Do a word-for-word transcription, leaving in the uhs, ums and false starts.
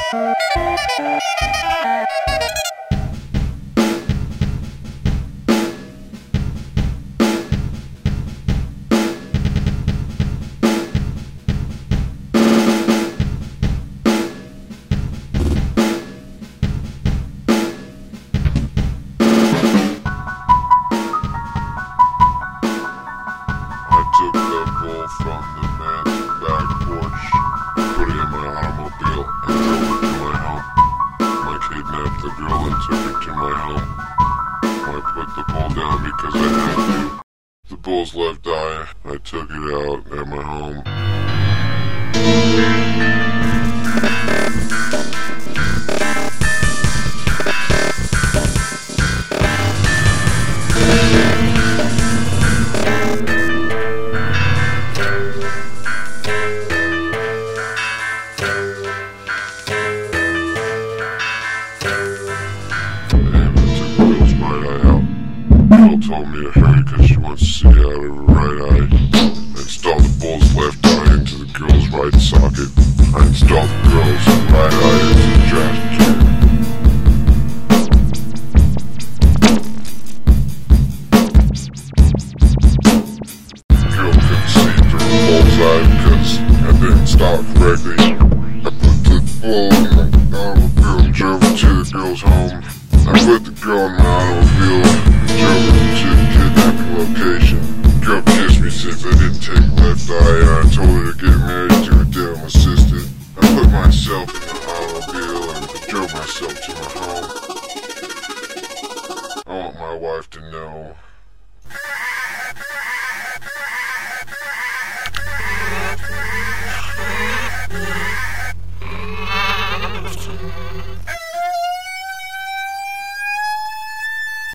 took the bull from the man's back porch, put it in my automobile, and drove it to my home. I kidnapped the girl and took her to my home. I put the bull down because I had to. The bull's left eye, I took it out at my home. Girl told me to hurry cause she wants to see out of her right eye. I installed the bull's left eye into the girl's right socket. I installed the girl's right eye into the trash can. The girl couldn't see through the bull's eye because I didn't stop correctly. I put the bull in my automobile and drove it to the girl's home. I put the girl in my automobile and drove her to the kidnapping location. The girl kissed me since I didn't take left eye, and I told her to get married to her damn assistant. I put myself in the automobile and I drove myself to my home. I want my wife to know